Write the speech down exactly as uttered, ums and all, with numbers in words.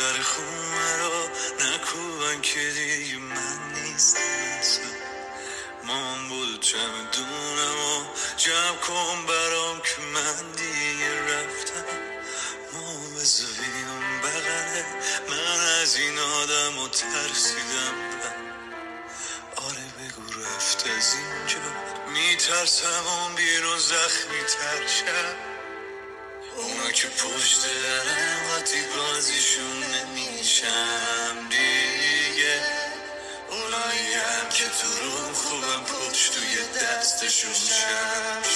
ببر خونه را نکوبن که دیگه من نیستم اصلا. مامان بود چمدونم و جمع کن برام که من دیگه رفتم. مامان بذاریم بغله من از این آدم و ترسیدم. آره بگو رفت از اینجا میترسم اون بیرون زخمی تر شد. اونا که پشت درم وقتی بازیشون نمیشم دیگه. اونایی هم که تو روم خوبم پشت توی دستشون شم